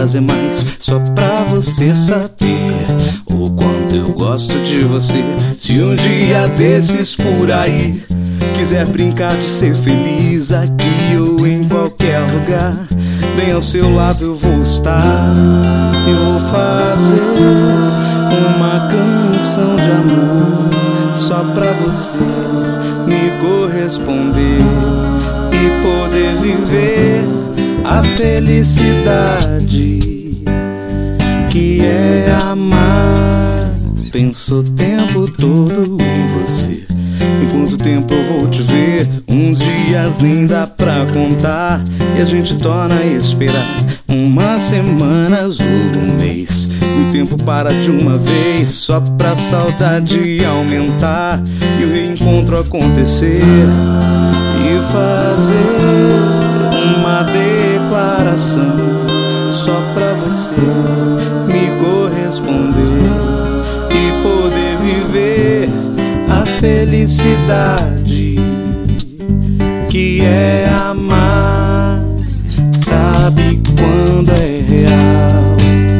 fazer mais, só pra você saber o quanto eu gosto de você. Se um dia desses por aí quiser brincar de ser feliz, aqui ou em qualquer lugar, bem ao seu lado eu vou estar. E vou fazer uma canção de amor só pra você me corresponder e poder viver a felicidade que é amar. Penso o tempo todo em você. Em quanto tempo eu vou te ver? Uns dias nem dá pra contar, e a gente torna a esperar umas semanas ou um mês. E o tempo para de uma vez, só pra saudade aumentar e o reencontro acontecer. E fazer uma declaração só pra você me corresponder e poder viver a felicidade que é amar. Sabe quando é real,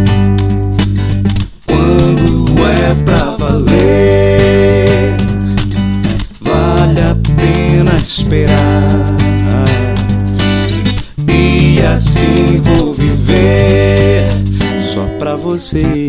quando é pra valer, vale a pena esperar. E assim vou viver só pra você.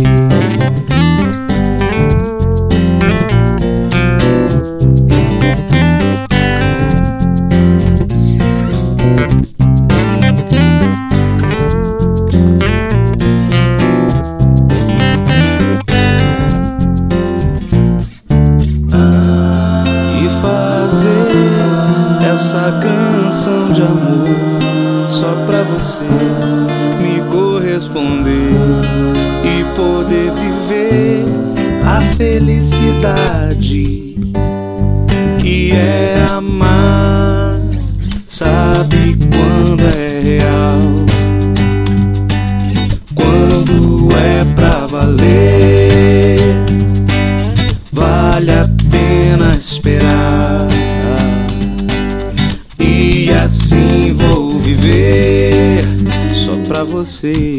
Essa canção de amor só pra você me corresponder e poder viver a felicidade que é amar. Sabe quando é real, quando é pra valer, vale a pena esperar. E assim vou viver só pra você.